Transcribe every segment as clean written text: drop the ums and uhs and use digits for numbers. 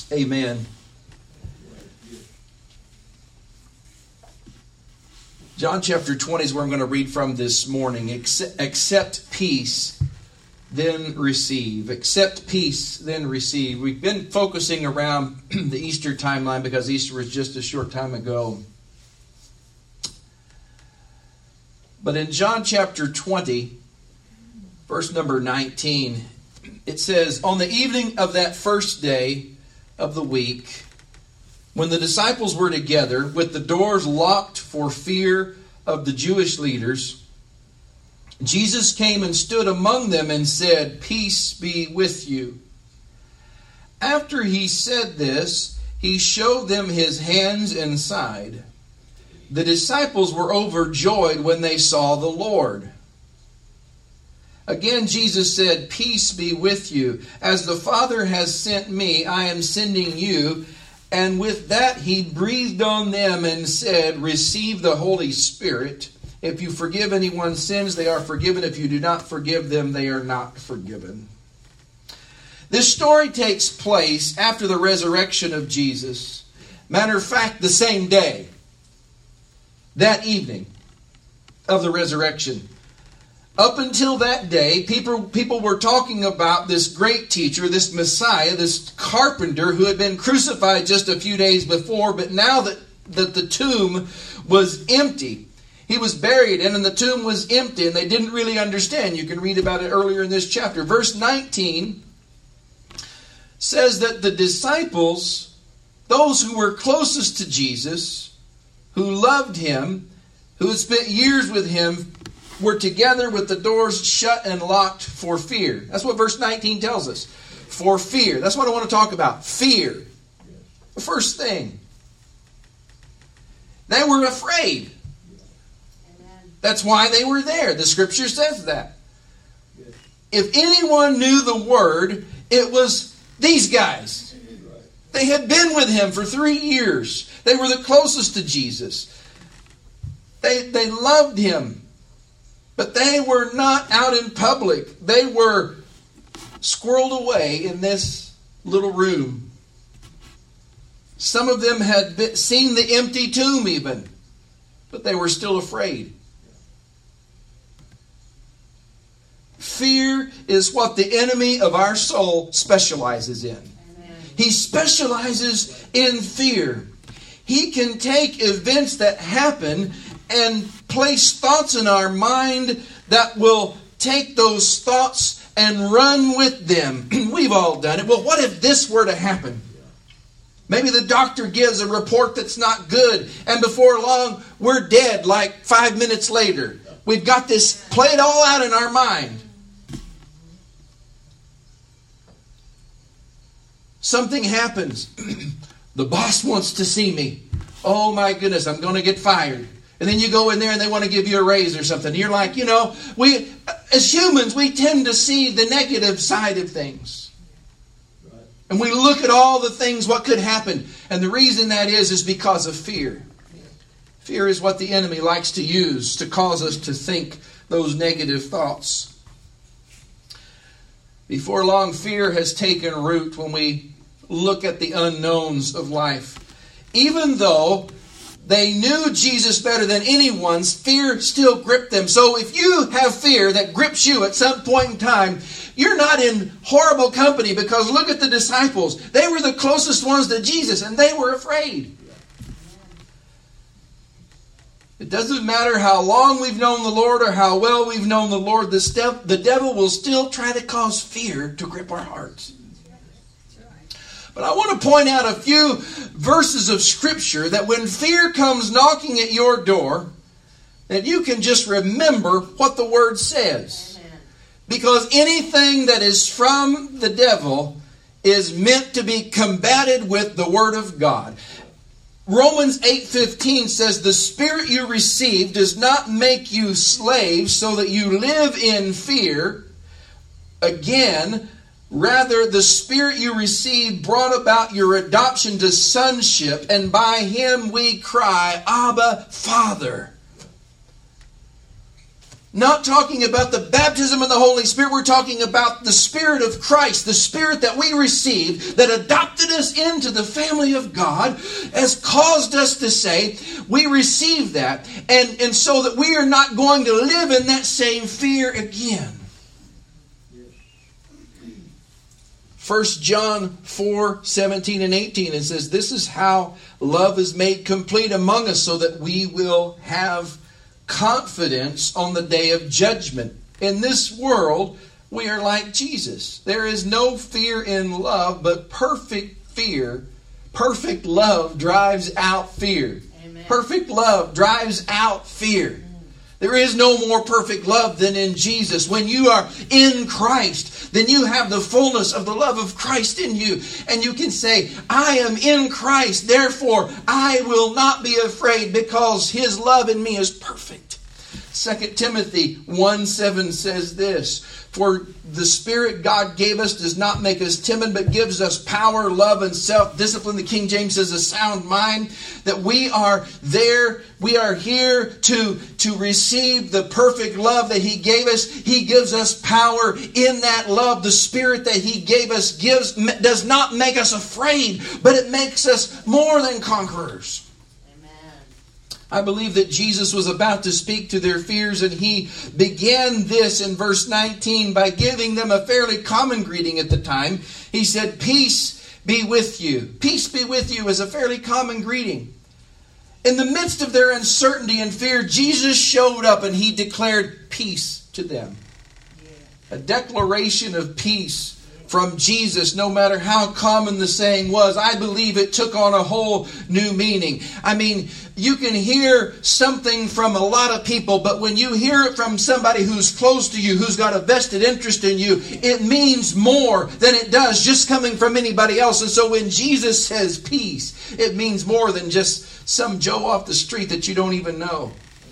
Amen. John chapter 20 is where I'm going to read from this morning. Accept peace, then receive. Accept peace, then receive. We've been focusing around the Easter timeline because Easter was just a short time ago. But in John chapter 20, verse number 19, it says, "On the evening of that first day of the week, when the disciples were together with the doors locked for fear of the Jewish leaders, Jesus came and stood among them and said, 'Peace be with you.' After he said this, he showed them his hands and side. The disciples were overjoyed when they saw the Lord. Again, Jesus said, 'Peace be with you. As the Father has sent me, I am sending you.' And with that, he breathed on them and said, 'Receive the Holy Spirit. If you forgive anyone's sins, they are forgiven. If you do not forgive them, they are not forgiven.'" This story takes place after the resurrection of Jesus. Matter of fact, the same day, that evening of the resurrection. Up until that day, people were talking about this great teacher, this Messiah, this carpenter who had been crucified just a few days before, but now that the tomb was empty. He was buried and the tomb was empty, and they didn't really understand. You can read about it earlier in this chapter. Verse 19 says that the disciples, those who were closest to Jesus, who loved him, who had spent years with him, were together with the doors shut and locked for fear. That's what verse 19 tells us. For fear. That's what I want to talk about. Fear. The first thing. They were afraid. That's why they were there. The scripture says that. If anyone knew the word, it was these guys. They had been with him for 3 years. They were the closest to Jesus. They loved him. But they were not out in public. They were squirreled away in this little room. Some of them had seen the empty tomb even, but they were still afraid. Fear is what the enemy of our soul specializes in. Amen. He specializes in fear. He can take events that happen and place thoughts in our mind that will take those thoughts and run with them. We've all done it. Well, what if this were to happen? Maybe the doctor gives a report that's not good, and before long, we're dead like 5 minutes later. We've got this played all out in our mind. Something happens. The boss wants to see me. Oh my goodness, I'm going to get fired. And then you go in there and they want to give you a raise or something. You're like, we as humans, we tend to see the negative side of things. Right. And we look at all the things, what could happen. And the reason that is because of fear. Fear is what the enemy likes to use to cause us to think those negative thoughts. Before long, fear has taken root when we look at the unknowns of life. Even though they knew Jesus better than anyone's, fear still gripped them. So if you have fear that grips you at some point in time, you're not in horrible company, because look at the disciples. They were the closest ones to Jesus and they were afraid. It doesn't matter how long we've known the Lord or how well we've known the Lord, the devil will still try to cause fear to grip our hearts. But I want to point out a few verses of Scripture that when fear comes knocking at your door, that you can just remember what the Word says. Amen. Because anything that is from the devil is meant to be combated with the Word of God. Romans 8:15 says, "The Spirit you received does not make you slaves so that you live in fear. Again, rather, the Spirit you received brought about your adoption to sonship, and by Him we cry, Abba, Father." Not talking about the baptism of the Holy Spirit. We're talking about the Spirit of Christ, the Spirit that we received, that adopted us into the family of God, has caused us to say, we receive that. And so that we are not going to live in that same fear again. 1 John 4, 17 and 18, it says, this is how love is made complete among us, so that we will have confidence on the day of judgment. In this world, we are like Jesus. There is no fear in love, but perfect love drives out fear. Amen. Perfect love drives out fear. There is no more perfect love than in Jesus. When you are in Christ, then you have the fullness of the love of Christ in you. And you can say, I am in Christ, therefore I will not be afraid, because His love in me is perfect. 2 Timothy 1:7 says this, for the Spirit God gave us does not make us timid, but gives us power, love, and self-discipline. The King James says a sound mind. That we are here to receive the perfect love that He gave us. He gives us power in that love. The Spirit that He gave us does not make us afraid, but it makes us more than conquerors. I believe that Jesus was about to speak to their fears, and He began this in verse 19 by giving them a fairly common greeting at the time. He said, peace be with you. Peace be with you is a fairly common greeting. In the midst of their uncertainty and fear, Jesus showed up and He declared peace to them. A declaration of peace from Jesus, no matter how common the saying was, I believe it took on a whole new meaning. I mean, you can hear something from a lot of people, but when you hear it from somebody who's close to you, who's got a vested interest in you, it means more than it does just coming from anybody else. And so when Jesus says peace, it means more than just some Joe off the street that you don't even know.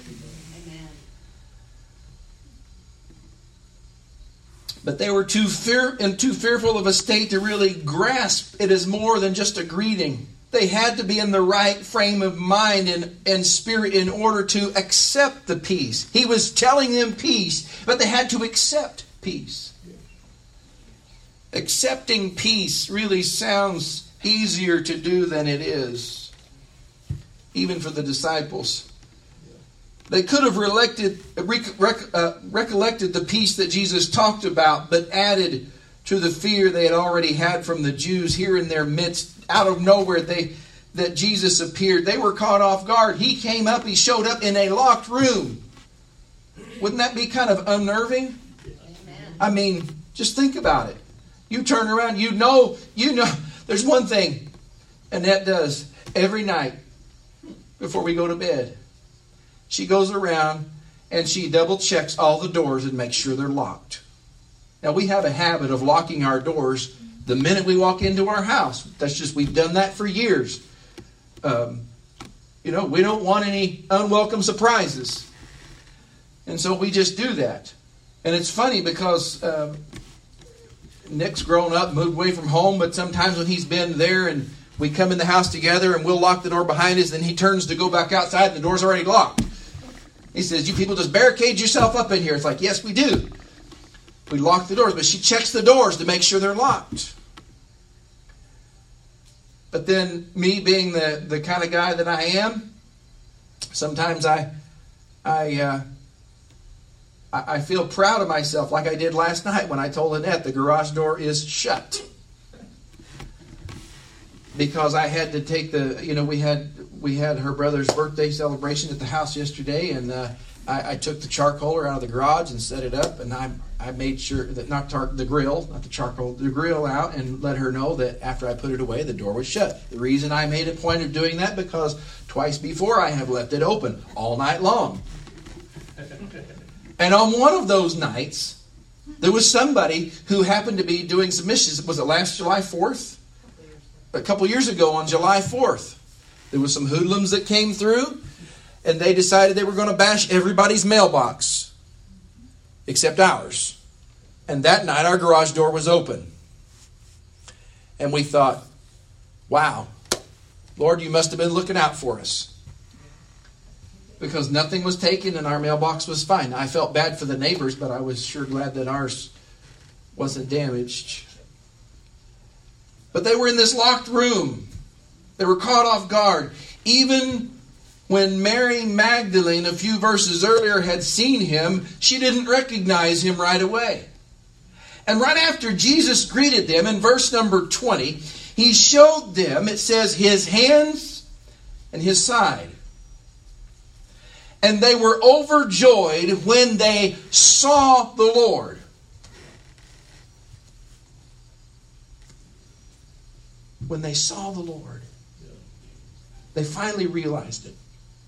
But they were too fearful of a state to really grasp it as more than just a greeting. They had to be in the right frame of mind and spirit in order to accept the peace. He was telling them peace, but they had to accept peace. Accepting peace really sounds easier to do than it is, even for the disciples. They could have recollected the peace that Jesus talked about, but added to the fear they had already had from the Jews here in their midst. Out of nowhere, that Jesus appeared. They were caught off guard. He came up, He showed up in a locked room. Wouldn't that be kind of unnerving? Amen. I mean, just think about it. You turn around, you know, there's one thing Annette does every night before we go to bed. She goes around and she double checks all the doors and makes sure they're locked. Now, we have a habit of locking our doors the minute we walk into our house. We've done that for years. We don't want any unwelcome surprises. And so we just do that. And it's funny because Nick's grown up, moved away from home, but sometimes when he's been there and we come in the house together and we'll lock the door behind us, then he turns to go back outside and the door's already locked. He says, you people just barricade yourself up in here. It's like, yes, we do. We lock the doors, but she checks the doors to make sure they're locked. But then me being the kind of guy that I am, sometimes I feel proud of myself like I did last night when I told Annette the garage door is shut. Because I had to take we had her brother's birthday celebration at the house yesterday, and I took the charcoaler out of the garage and set it up, and I made sure that the grill out, and let her know that after I put it away, the door was shut. The reason I made a point of doing that, because twice before I have left it open all night long. And on one of those nights, there was somebody who happened to be doing some missions. Was it last July 4th? A couple years ago on July 4th. There was some hoodlums that came through, and they decided they were going to bash everybody's mailbox except ours. And that night our garage door was open. And we thought, wow, Lord, you must have been looking out for us. because nothing was taken and our mailbox was fine. I felt bad for the neighbors, but I was sure glad that ours wasn't damaged. But they were in this locked room. They were caught off guard. Even when Mary Magdalene, a few verses earlier, had seen him, she didn't recognize him right away. And right after Jesus greeted them, in verse number 20, he showed them, it says, his hands and his side. And they were overjoyed when they saw the Lord. When they saw the Lord, they finally realized it.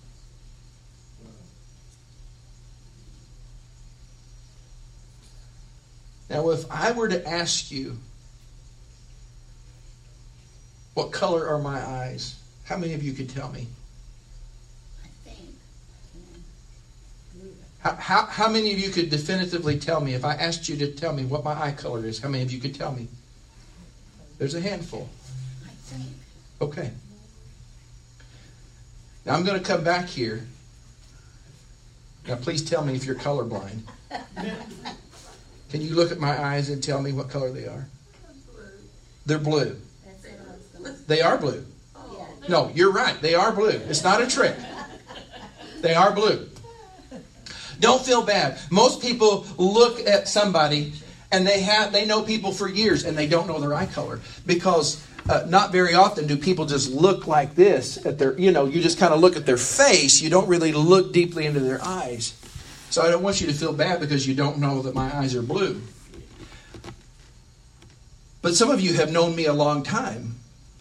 Now, if I were to ask you, what color are my eyes? How many of you could tell me? How many of you could definitively tell me, if I asked you to tell me what my eye color is, how many of you could tell me? There's a handful. Okay. Now I'm going to come back here. Now please tell me if you're colorblind. Can you look at my eyes and tell me what color they are? They're blue. They are blue. No, you're right. They are blue. It's not a trick. They are blue. Don't feel bad. Most people look at somebody and they know people for years and they don't know their eye color, because not very often do people just look like this at their, you just kind of look at their face. You don't really look deeply into their eyes. So I don't want you to feel bad because you don't know that my eyes are blue. But some of you have known me a long time.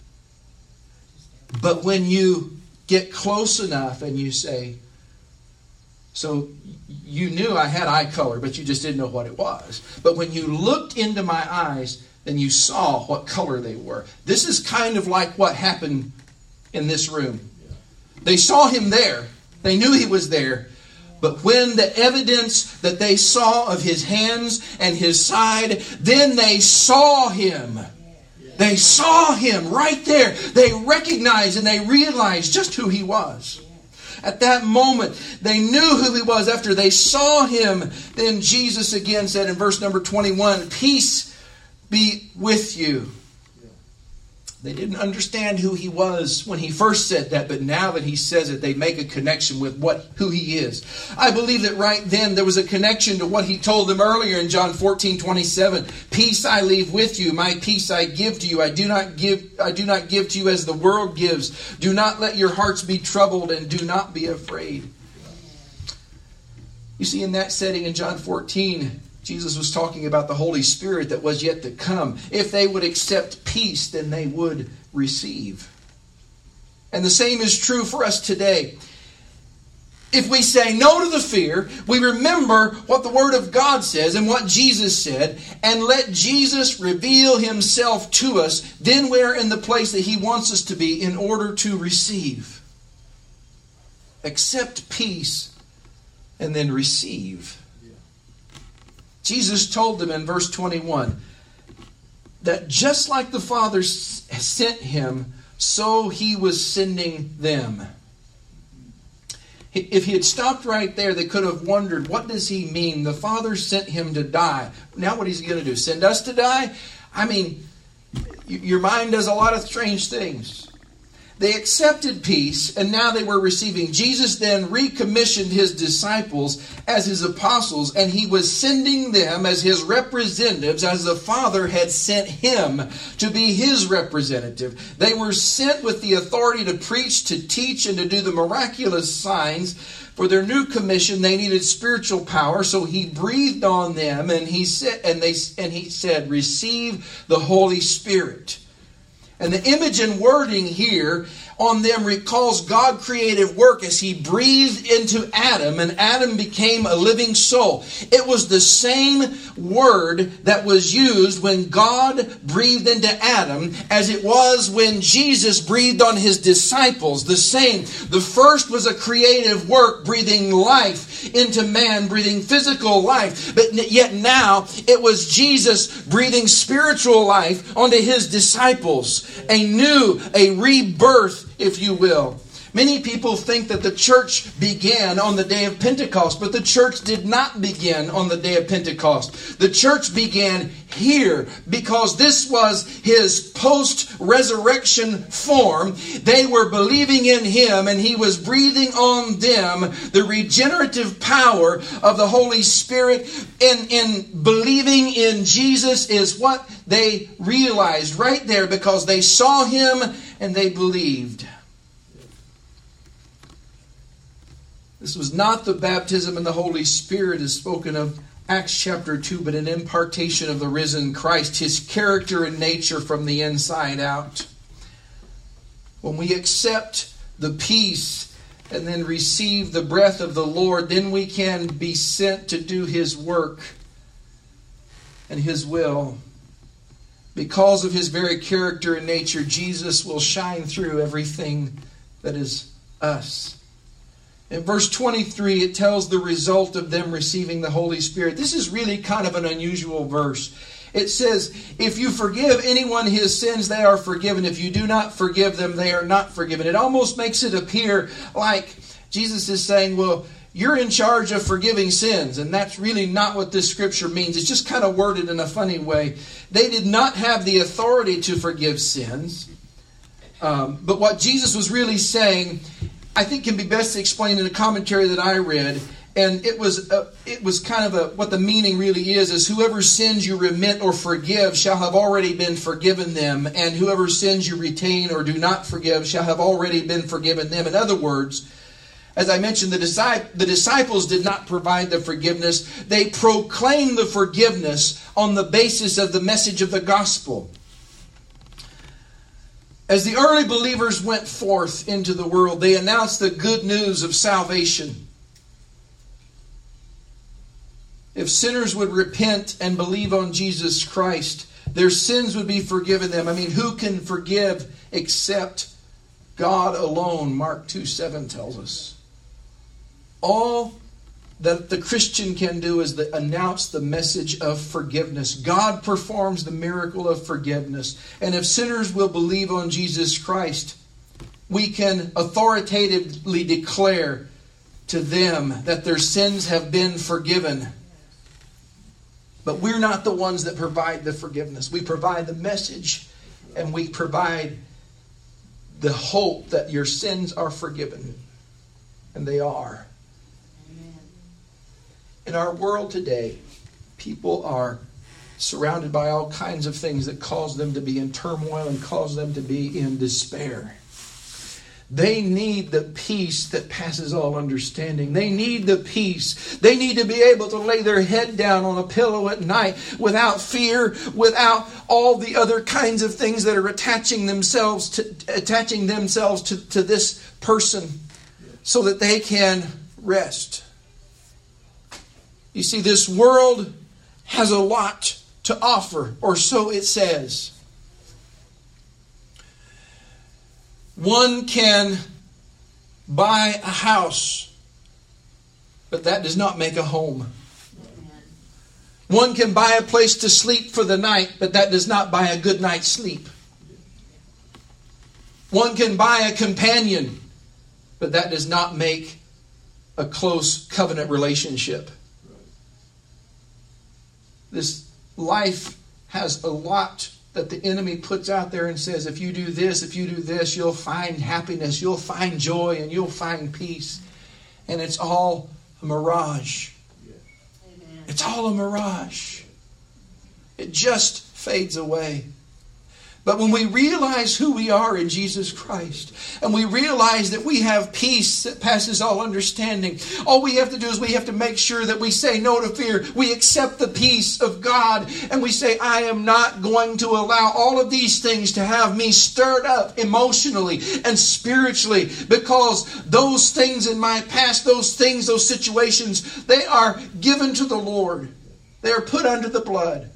But when you get close enough and you say, so you knew I had eye color, but you just didn't know what it was. But when you looked into my eyes, then you saw what color they were. This is kind of like what happened in this room. They saw him there. They knew he was there. But when the evidence that they saw of his hands and his side, then they saw him. They saw him right there. They recognized and they realized just who he was. At that moment, they knew who he was. After they saw him, then Jesus again said in verse number 21, "Peace be with you." They didn't understand who he was when he first said that, but now that he says it, they make a connection with who he is. I believe that right then there was a connection to what he told them earlier in John 14:27. "Peace I leave with you, my peace I give to you. I do not give to you as the world gives. Do not let your hearts be troubled and do not be afraid." You see, in that setting in John 14, Jesus was talking about the Holy Spirit that was yet to come. If they would accept peace, then they would receive. And the same is true for us today. If we say no to the fear, we remember what the Word of God says and what Jesus said, and let Jesus reveal himself to us, then we're in the place that he wants us to be in order to receive. Accept peace and then receive. Jesus told them in verse 21 that just like the Father sent him, so he was sending them. If he had stopped right there, they could have wondered, what does he mean? The Father sent him to die. Now what is he going to do? Send us to die? I mean, your mind does a lot of strange things. They accepted peace, and now they were receiving. Jesus then recommissioned his disciples as his apostles, and he was sending them as his representatives, as the Father had sent him to be his representative. They were sent with the authority to preach, to teach, and to do the miraculous signs. For their new commission, they needed spiritual power, so he breathed on them, and he said, "Receive the Holy Spirit." And the image and wording here on them recalls God's creative work as he breathed into Adam, and Adam became a living soul. It was the same word that was used when God breathed into Adam as it was when Jesus breathed on his disciples. The same. The first was a creative work, breathing life into man, breathing physical life. But yet now it was Jesus breathing spiritual life onto his disciples. A rebirth, if you will. Many people think that the church began on the day of Pentecost, but the church did not begin on the day of Pentecost. The church began here because this was His post-resurrection form. They were believing in Him, and He was breathing on them the regenerative power of the Holy Spirit. In believing in Jesus is what they realized right there, because they saw Him and they believed. This was not the baptism in the Holy Spirit as spoken of Acts chapter 2, but an impartation of the risen Christ, His character and nature from the inside out. When we accept the peace and then receive the breath of the Lord, then we can be sent to do His work and His will. Because of His very character and nature, Jesus will shine through everything that is us. In verse 23, it tells the result of them receiving the Holy Spirit. This is really kind of an unusual verse. It says, if you forgive anyone his sins, they are forgiven. If you do not forgive them, they are not forgiven. It almost makes it appear like Jesus is saying, well, you're in charge of forgiving sins. And that's really not what this scripture means. It's just kind of worded in a funny way. They did not have the authority to forgive sins. But what Jesus was really saying, I think, can be best explained in a commentary that I read. And it was kind of what the meaning really is whoever sins you remit or forgive shall have already been forgiven them. And whoever sins you retain or do not forgive shall have already been forgiven them. In other words, as I mentioned, the disciples did not provide the forgiveness. They proclaimed the forgiveness on the basis of the message of the gospel. As the early believers went forth into the world, they announced the good news of salvation. If sinners would repent and believe on Jesus Christ, their sins would be forgiven them. I mean, who can forgive except God alone? Mark 2:7 tells us. All that the Christian can do is announce the message of forgiveness. God performs the miracle of forgiveness. And if sinners will believe on Jesus Christ, we can authoritatively declare to them that their sins have been forgiven. But we're not the ones that provide the forgiveness. We provide the message, and we provide the hope that your sins are forgiven. And they are. In our world today, people are surrounded by all kinds of things that cause them to be in turmoil and cause them to be in despair. They need the peace that passes all understanding. They need the peace. They need to be able to lay their head down on a pillow at night without fear, without all the other kinds of things that are attaching themselves to this person, so that they can rest. You see, this world has a lot to offer, or so it says. One can buy a house, but that does not make a home. One can buy a place to sleep for the night, but that does not buy a good night's sleep. One can buy a companion, but that does not make a close covenant relationship. This life has a lot that the enemy puts out there and says, if you do this, you'll find happiness, you'll find joy, and you'll find peace. And it's all a mirage. Amen. It's all a mirage. It just fades away. But when we realize who we are in Jesus Christ, and we realize that we have peace that passes all understanding, all we have to do is we have to make sure that we say no to fear. We accept the peace of God, and we say, I am not going to allow all of these things to have me stirred up emotionally and spiritually, because those things in my past, those things, those situations, they are given to the Lord. They are put under the blood.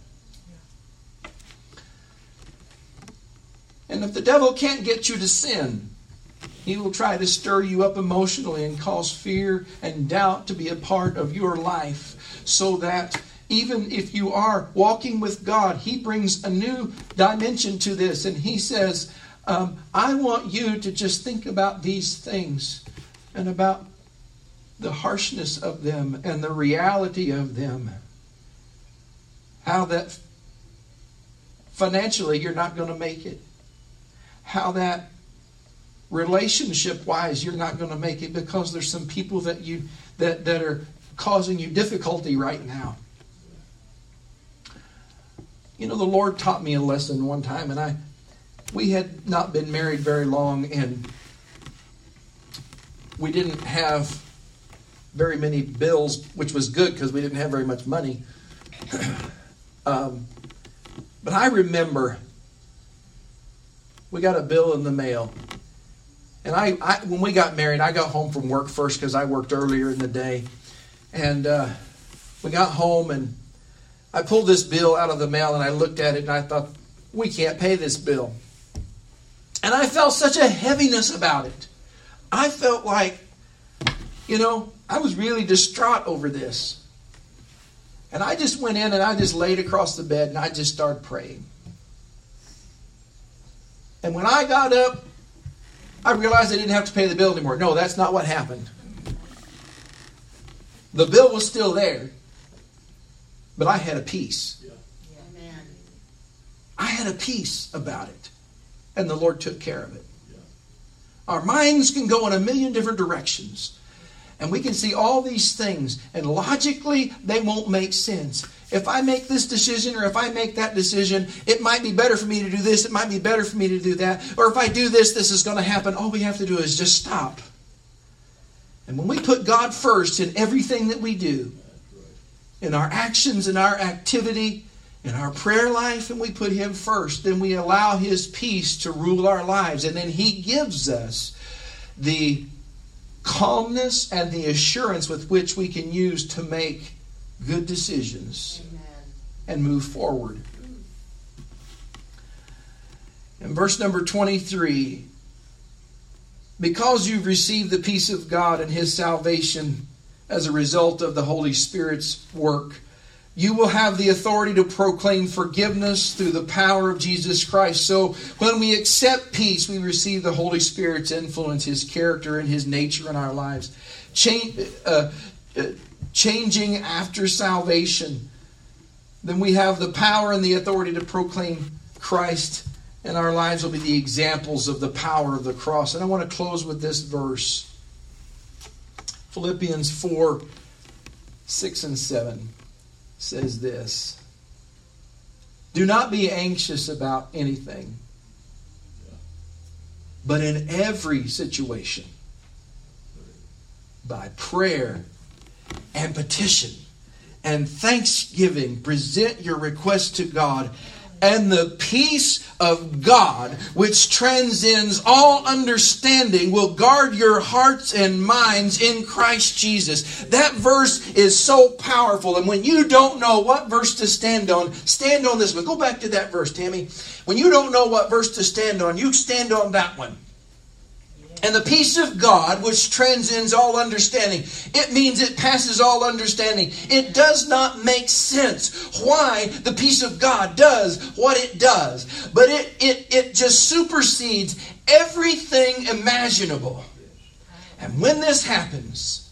And if the devil can't get you to sin, he will try to stir you up emotionally and cause fear and doubt to be a part of your life, so that even if you are walking with God, he brings a new dimension to this. And he says, I want you to just think about these things and about the harshness of them and the reality of them. How that financially you're not going to make it. How that relationship-wise you're not going to make it because there's some people that are causing you difficulty right now. You know, the Lord taught me a lesson one time, and we had not been married very long, and we didn't have very many bills, which was good because we didn't have very much money. But I remember we got a bill in the mail. And I when we got married, I got home from work first because I worked earlier in the day. And we got home and I pulled this bill out of the mail and I looked at it and I thought, we can't pay this bill. And I felt such a heaviness about it. I felt like, I was really distraught over this. And I just went in and I just laid across the bed and I just started praying. And when I got up, I realized I didn't have to pay the bill anymore. No, that's not what happened. The bill was still there, but I had a peace. Amen. I had a peace about it, and the Lord took care of it. Our minds can go in a million different directions, and we can see all these things, and logically they won't make sense. If I make this decision or if I make that decision, it might be better for me to do this, it might be better for me to do that, or if I do this, this is going to happen. All we have to do is just stop. And when we put God first in everything that we do, in our actions, in our activity, in our prayer life, and we put Him first, then we allow His peace to rule our lives. And then He gives us the calmness and the assurance with which we can use to make good decisions. Amen. And move forward. In verse number 23, because you've received the peace of God and His salvation as a result of the Holy Spirit's work, you will have the authority to proclaim forgiveness through the power of Jesus Christ. So when we accept peace, we receive the Holy Spirit's influence, His character, and His nature in our lives. Changing after salvation. Then we have the power and the authority to proclaim Christ, and our lives will be the examples of the power of the cross. And I want to close with this verse. Philippians 4, 6 and 7 says this. Do not be anxious about anything, but in every situation, by prayer and petition and thanksgiving, present your request to God, and the peace of God, which transcends all understanding, will guard your hearts and minds in Christ Jesus. That verse is so powerful. And when you don't know what verse to stand on this one. Go back to that verse, Tammy. When you don't know what verse to stand on, you stand on that one. And the peace of God, which transcends all understanding. It means it passes all understanding. It does not make sense why the peace of God does what it does. But it just supersedes everything imaginable. And when this happens,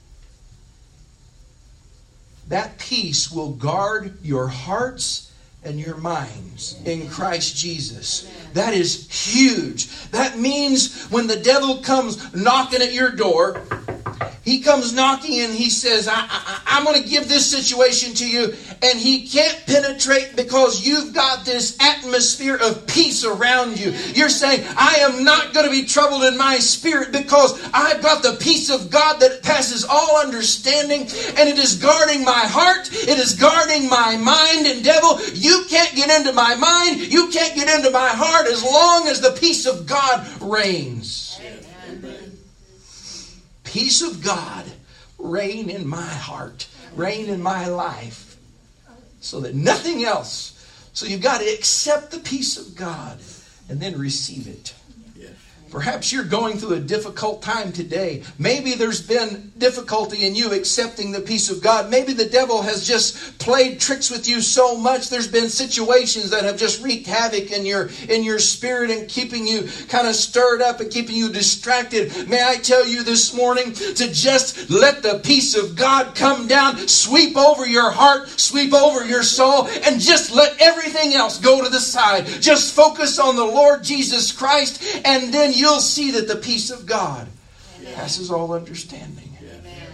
that peace will guard your hearts and your minds in Christ Jesus. That is huge. That means when the devil comes knocking at your door, he comes knocking and he says, I'm going to give this situation to you. And he can't penetrate because you've got this atmosphere of peace around you. You're saying, I am not going to be troubled in my spirit because I've got the peace of God that passes all understanding. And it is guarding my heart. It is guarding my mind. And devil, you can't get into my mind. You can't get into my heart as long as the peace of God reigns. Amen. Peace of God reign in my heart, reign in my life, so that nothing else. So you've got to accept the peace of God and then receive it. Perhaps you're going through a difficult time today. Maybe there's been difficulty in you accepting the peace of God. Maybe the devil has just played tricks with you so much. There's been situations that have just wreaked havoc in your spirit and keeping you kind of stirred up and keeping you distracted. May I tell you this morning to just let the peace of God come down, sweep over your heart, sweep over your soul, and just let everything else go to the side. Just focus on the Lord Jesus Christ, and then you'll see that the peace of God passes all understanding. Amen.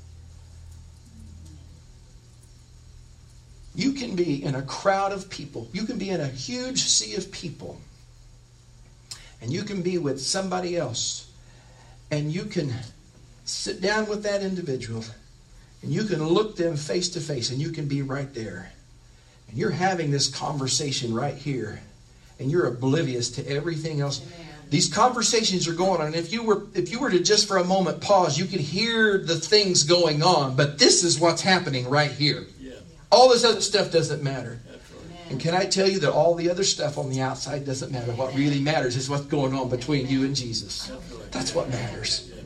You can be in a crowd of people. You can be in a huge sea of people. And you can be with somebody else. And you can sit down with that individual. And you can look them face to face. And you can be right there. And you're having this conversation right here. And you're oblivious to everything else. Amen. These conversations are going on. And if you were to just for a moment pause, you could hear the things going on. But this is what's happening right here. Yeah. All this other stuff doesn't matter. That's right. And can I tell you that all the other stuff on the outside doesn't matter? What really matters is what's going on between you and Jesus. That's what matters.